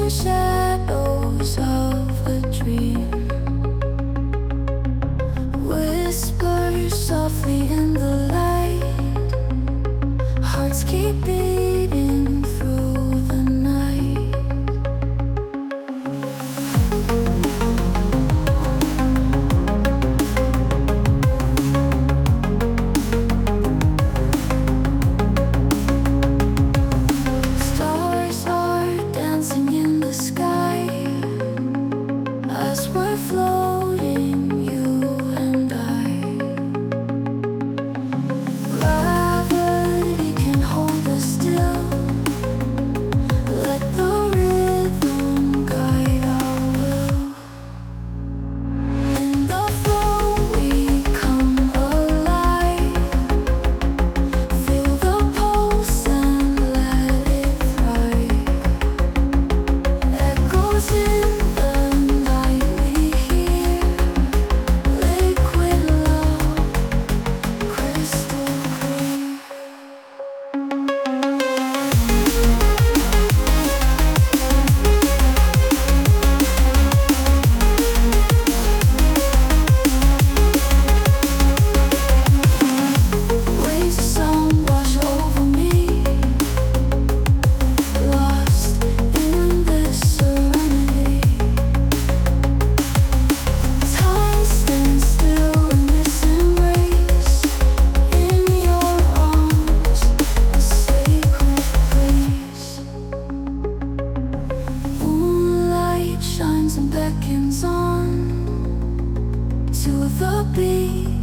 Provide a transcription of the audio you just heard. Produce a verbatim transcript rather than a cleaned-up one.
shadows of a dream. Whisper softly in the light. Hearts keep beating through the night. Stars are dancing in the sky as we're floating, you and I. Gravity can hold us still. Let the rhythm guide our will. In the flow we come alive. Feel the pulse and let it thrive. Echoes in the night we hear. Liquid love, crystal clear. Waves of sound wash over me, lost in this serenity. Time stands still in this embrace. In your arms, a sacred place. Moonlight shines and beckons on to the beat